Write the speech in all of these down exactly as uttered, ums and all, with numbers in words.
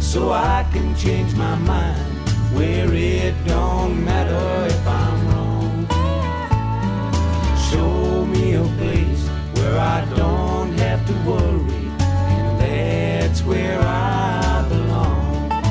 so I can change my mind, where it don't matter if I'm wrong. Show me a place where I don't have to worry, and that's where I belong.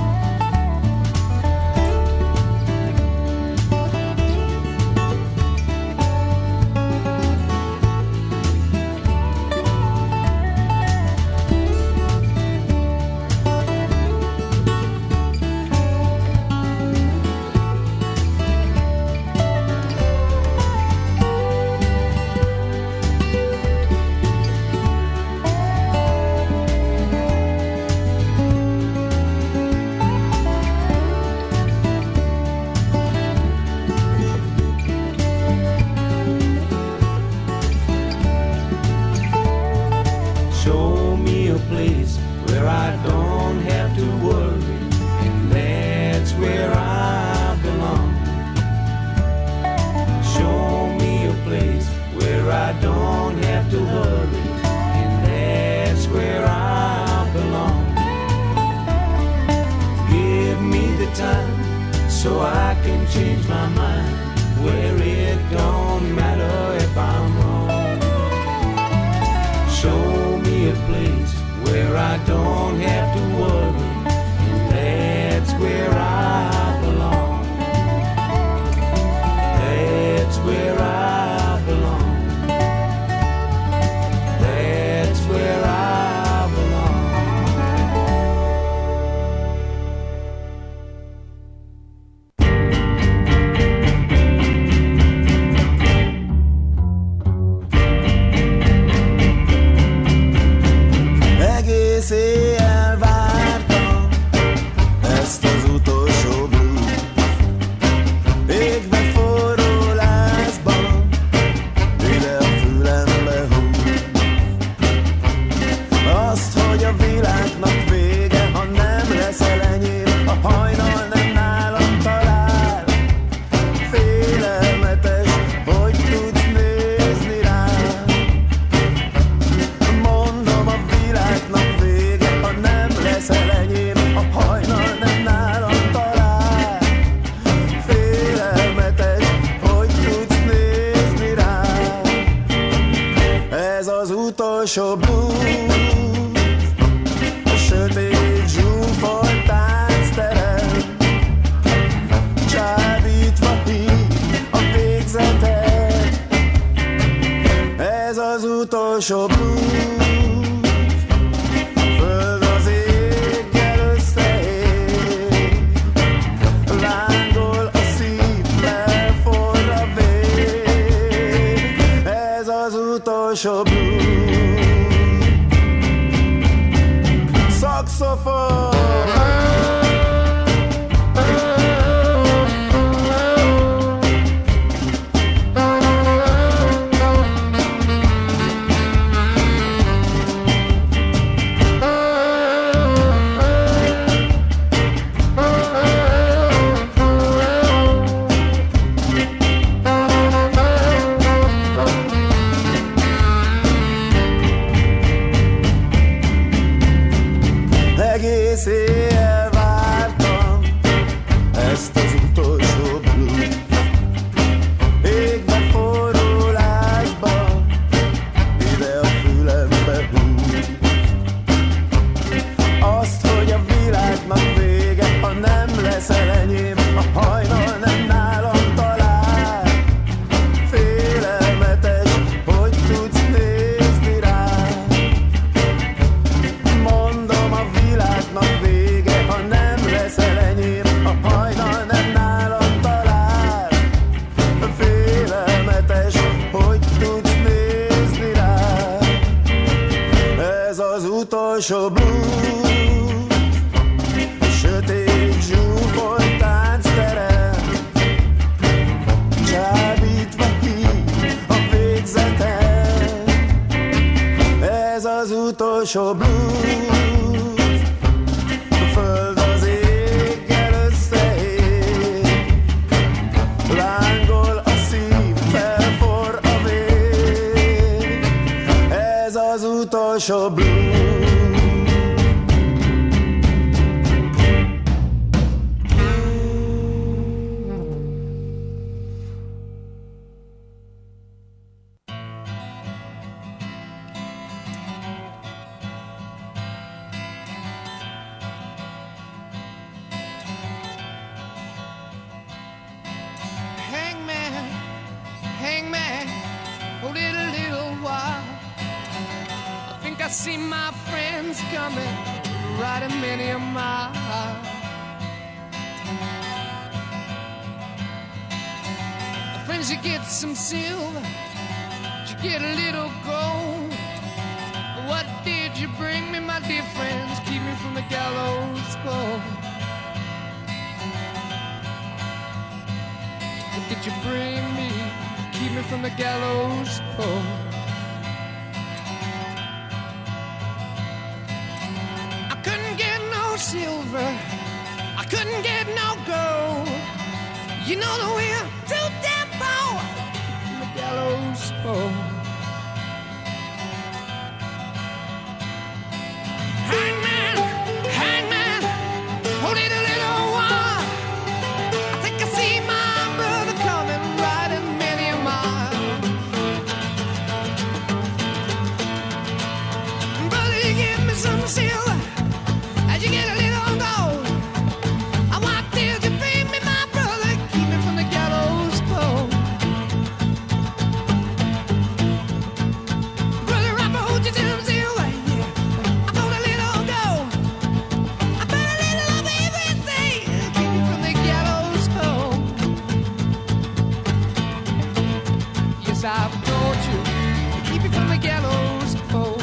So I can change my mind, where it don't matter if I'm wrong. Show me a place where I don't have to worry, and that's where I belong. That's where I belong. That's where I utolsó blues, a sötét zsúfolt táncterem, csábítva hív a végzetet. Ez az utolsó blues, a föld az éggel összeér, lángol a szív, felforr a vér. Ez az utolsó blues. Saxophone. Egész éjjel vártam ezt az utolsó blues. Égve forró lázba, ide a fülembe húz. Azt, hogy a világnak vége, ha nem leszel enyém, a hajnal nem nálam talál. Félelmetes, hogy tudsz nézni rám. Mondom, a világnak vége, ha nem leszel enyém, a hajnal nem nálam talál. Félelmetes, hogy tudsz nézni rám. Ez az utolsó blues, sötét zsúfolt táncterem, csábítva hív a végzetet. Ez az utolsó blues, a föld az éggel összeér, lángol a szív, felforr a vér. Ez az utolsó blues. is coming, riding many a mile. Friends, you get some silver, you get a little gold. What did you bring me, my dear friends? Keep me from the gallows pole. What did you bring me? Keep me from the gallows pole. I couldn't get no silver, I couldn't get no gold. You know that we're too damn poor. Keep me from the gallows pole. Hangman, hangman, hold it a little while. I think I see my brother coming, riding many a mile. Brother, you give me some silver as you get a little gold. I want till you bring me my brother, keep me from the gallows pole. Brother, I hold you some silver, yeah. I got a little gold. I put a little of everything, keep me from the gallows pole. Yes, I've told you, keep me from the gallows pole.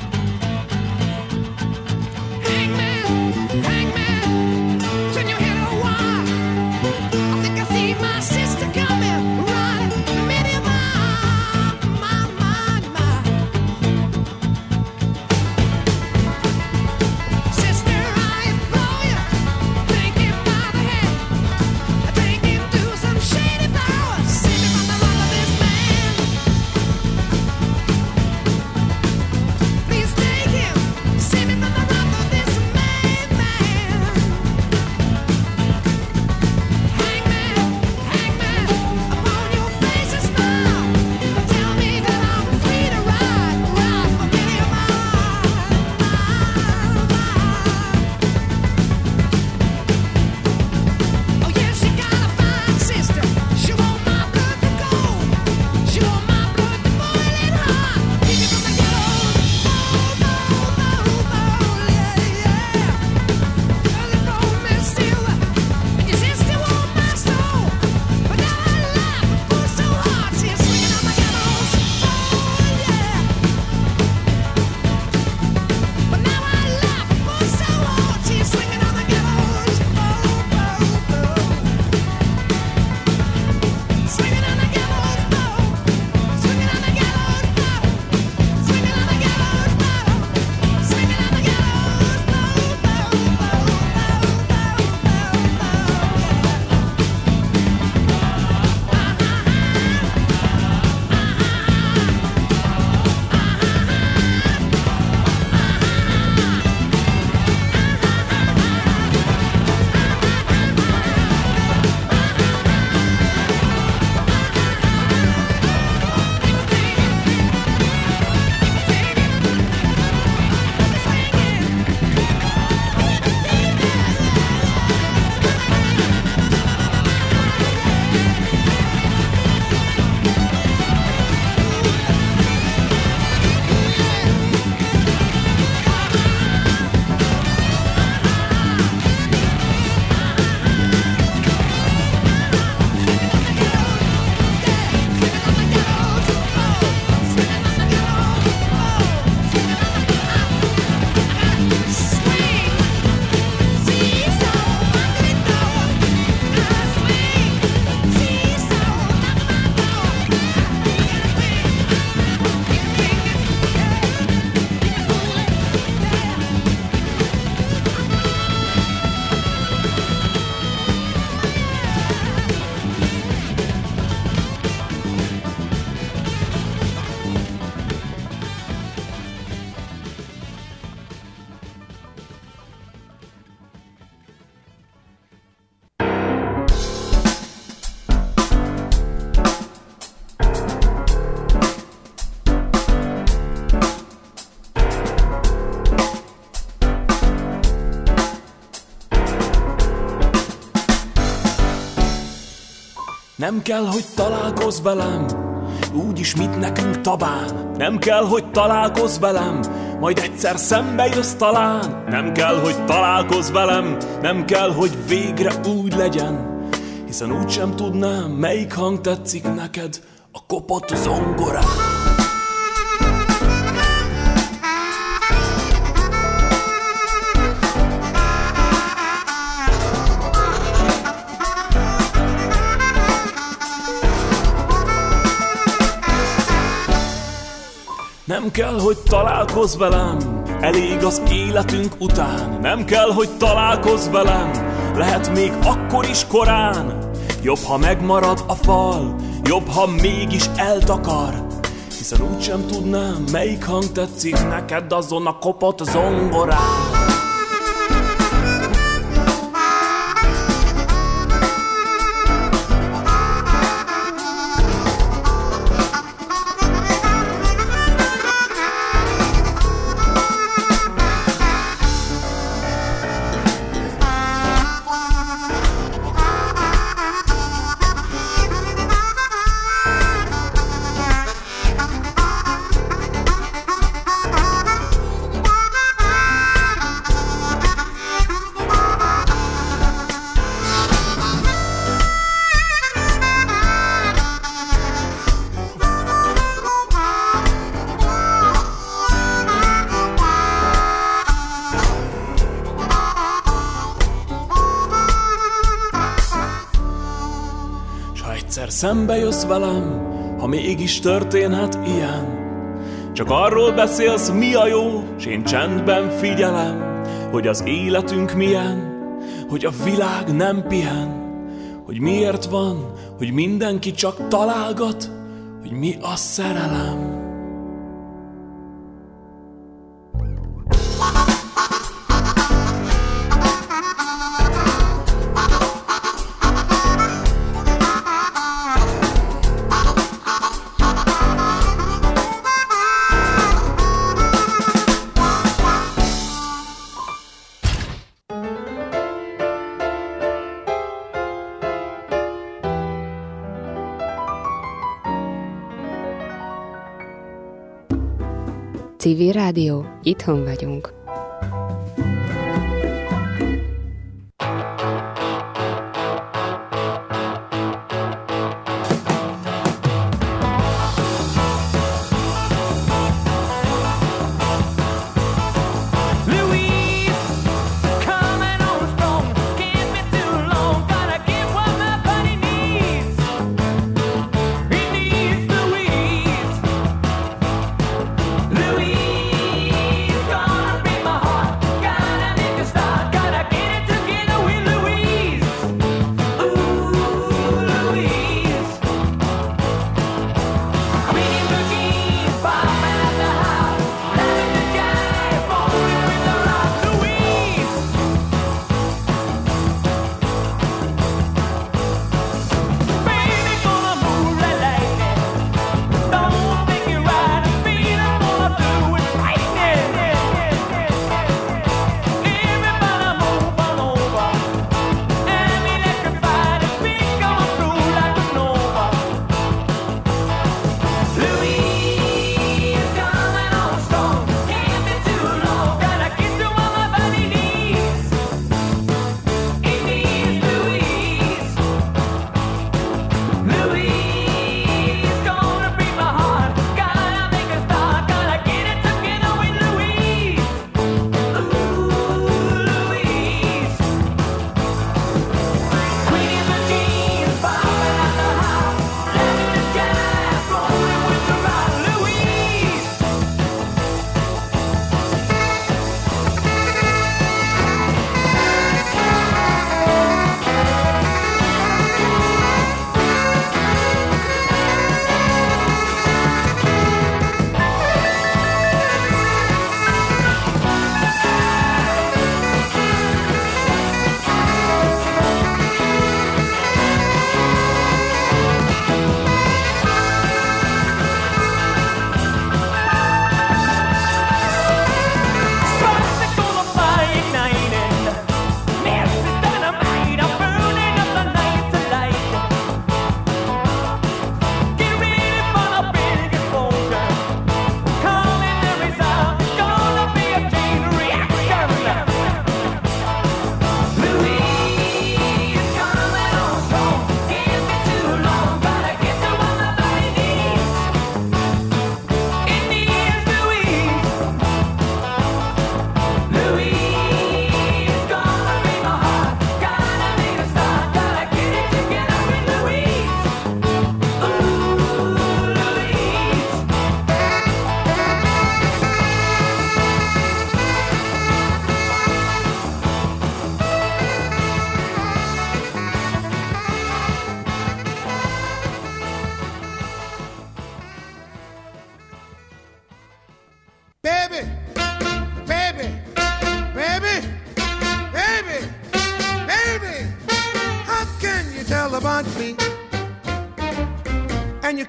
Hangman, hangman, turn your head a while. I think I see my sister coming, riding many a mile, my, my, my. Sister, I implore you, take him by the hand, take him to some shady power, save me from the wrath of this man. Please take him, save me from the wrath of this man, man. Hangman, hangman, upon your face a smile. Tell me that I'm free to ride, ride for many a mile, mile, mile. Oh yes, you got a fine sister. She want my blood to gold. She want my blood to boiling hot. Keep me from the gallows. Oh, oh, oh, oh, yeah, yeah. Girl, you rolled me silver, and your sister want my soul. But now I laugh and pull so hard, see her swinging on my gallows. Oh yeah. But now I laugh and pull so hard, see her swinging on the gallows. Oh, oh, oh. Swinging on the gallows pole, swinging on the gallows pole, swinging on the gallows pole, swinging on the gallows pole, pole, pole, Nem kell, hogy találkozz velem, úgyis mit nekünk tabán. Nem kell, hogy találkozz velem, majd egyszer szembe jössz talán. Nem kell, hogy találkozz velem, nem kell, hogy végre úgy legyen, hiszen úgysem tudnám, melyik hang tetszik neked a kopott zongorán. Nem kell, hogy találkozz velem, elég az életünk után. Nem kell, hogy találkozz velem, lehet még akkor is korán. Jobb, ha megmarad a fal, jobb, ha mégis eltakar, hiszen úgysem tudnám, melyik hang tetszik neked azon a kopott zongorán. Szembe jössz velem, ha mégis történhet ilyen. Csak arról beszélsz, mi a jó, s én csendben figyelem, hogy az életünk milyen, hogy a világ nem pihen, hogy miért van, hogy mindenki csak találgat, hogy mi a szerelem. Civil Rádió, itthon vagyunk. Louise, gonna be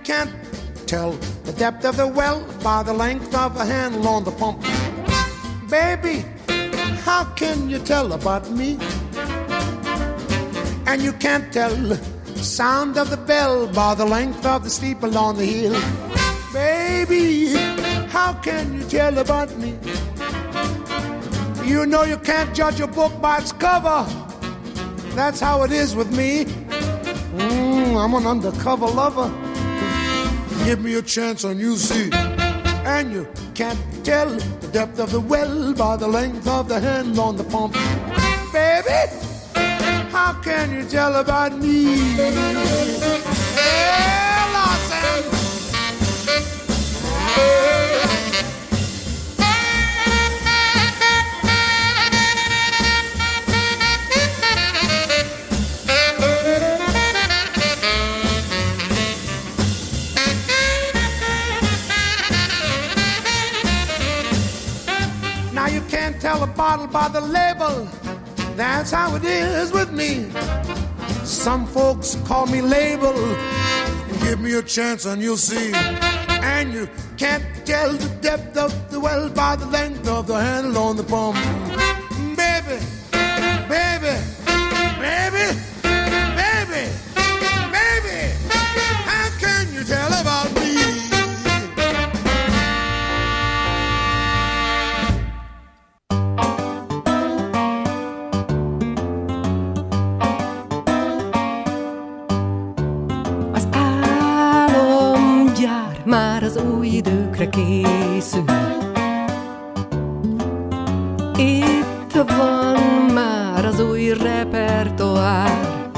can't tell the depth of the well by the length of a handle on the pump. Baby, how can you tell about me? And you can't tell the sound of the bell by the length of the steeple on the hill. Baby, how can you tell about me? You know you can't judge a book by its cover. That's how it is with me. Mm, I'm an undercover lover. Give me a chance and you see. And you can't tell the depth of the well by the length of the hand on the pump. Baby, how can you tell about me? Hey, Lawson. Now you can't tell a bottle by the label. That's how it is with me. Some folks call me label. Give me a chance and you'll see. And you can't tell the depth of the well by the length of the handle on the pump. Baby, baby, baby, baby, baby, how can you tell about me? Már az új időkre készül. Itt van már az új repertoár.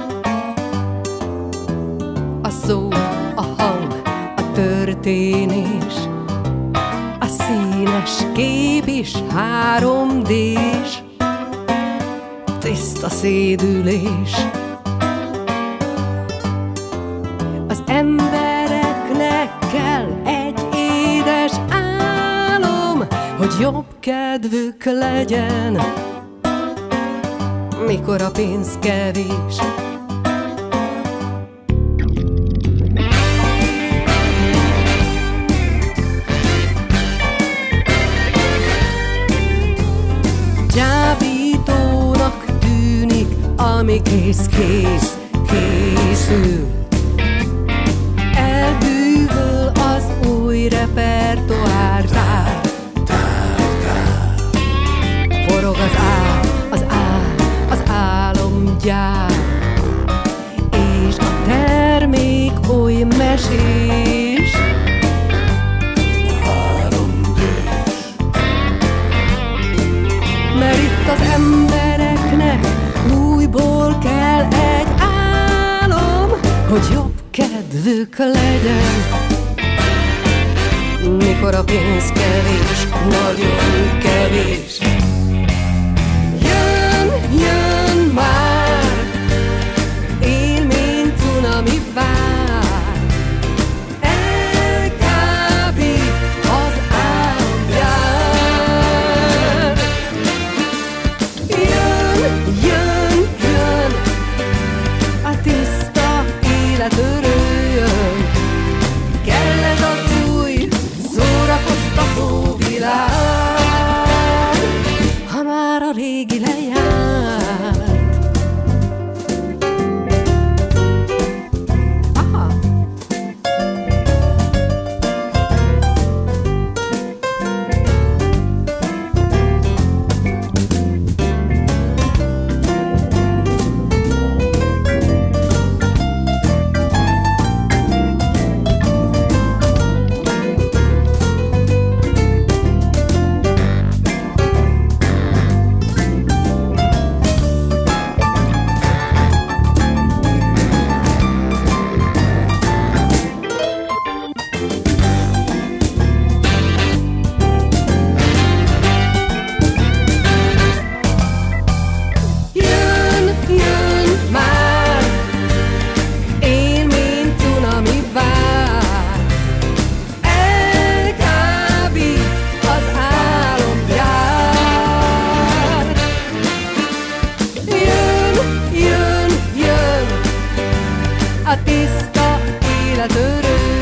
A szó, a hang, a történés, a színes kép is három dés, tiszta szédülés. Az embereknek kell egy édes álom, hogy jobb kedvük legyen, mikor a pénz kevés. Csábítónak tűnik, ami kész, kész, készül. Elbűvöl az új repertoár, tár, tár, tár. Forog az ál, az ál, az álomgyár, és a termék oly mesés. három dés. Mert itt az embereknek újból kell egy álom, hogy jobb kedvük legyen, mikor a pénz kevés, nagyon kevés. Jön, jön már, élmény cunami vár, elkábít az álomgyár. Jön, jön, jön, a tiszta élet örüljön. Kell ez az új, szórakoztató világ, ha már a régi lejárt. Aha. A tiszta élet örök.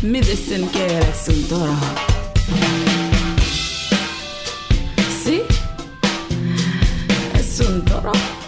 mi dicen que eres un toro. ¿Sí? Es un toro.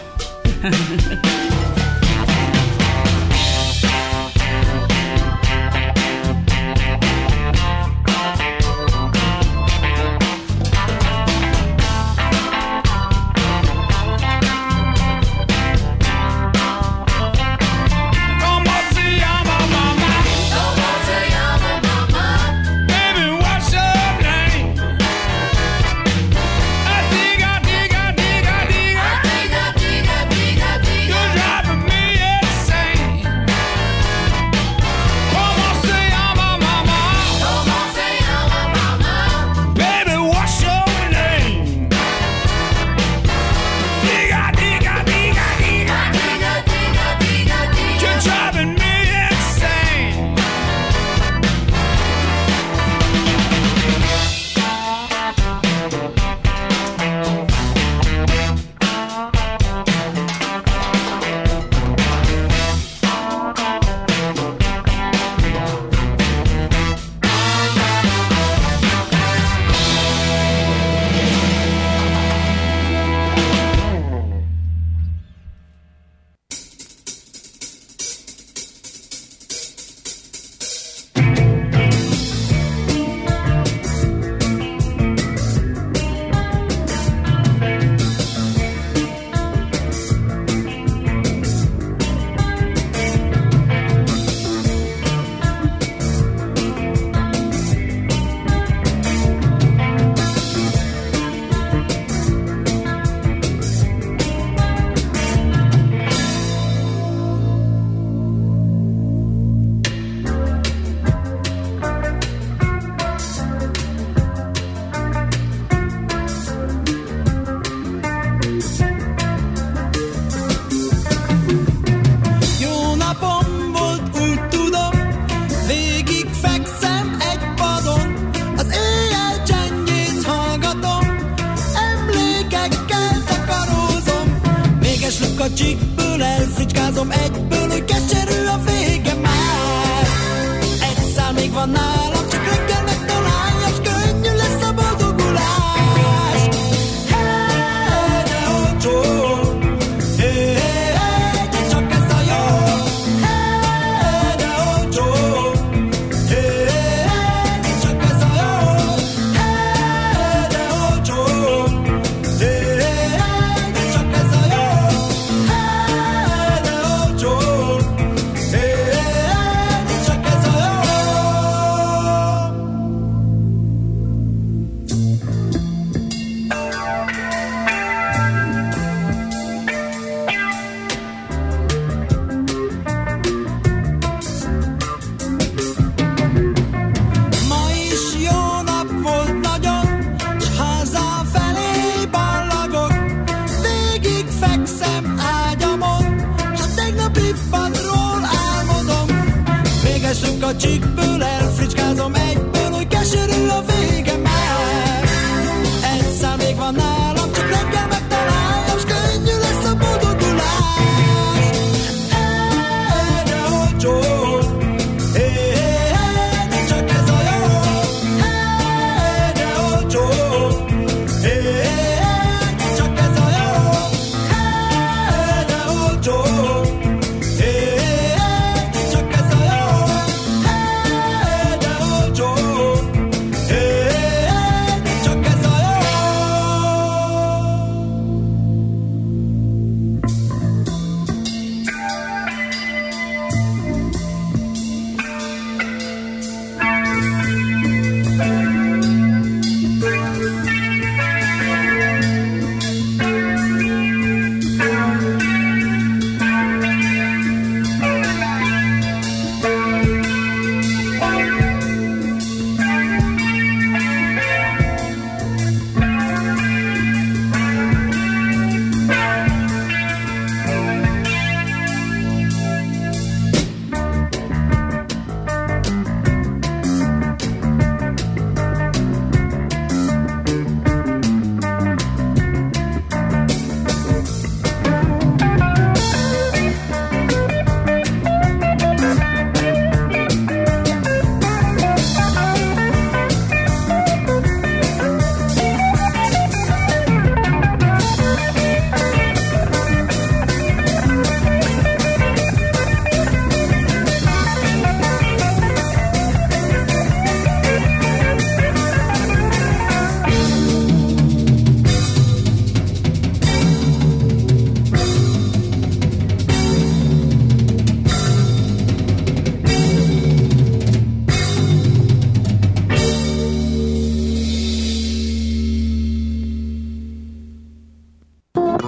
Csíkből elfricskázom egyből, hogy keserű a vége már. Egy szál még van nálam, csak reggel megtalálja, s könnyű lesz a boldogulás. Hey, de olcsó, hey, hey, de csak ez a jó. Hey, de olcsó, hey, hey, de csak ez a jó. Hey, de olcsó, hey, hey, de csak ez a jó. A csíkből elfricskázom egyből, hogy keserű a vége már. Egy szám még van nálam, csak reggel megtaláljam, s könnyű lesz a boldogulás. Hey, de olcsó, hey, hey, hey, de csak ez a jó. Hey, de olcsó, hey, hey, hey, de csak ez a jó. Hey, de olcsó, hey, hey, hey, de csak ez a jó.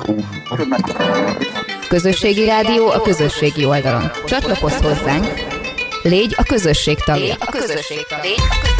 Közösségi rádió a közösségi oldalon. Csatlakozz hozzánk, légy a közösség tagja.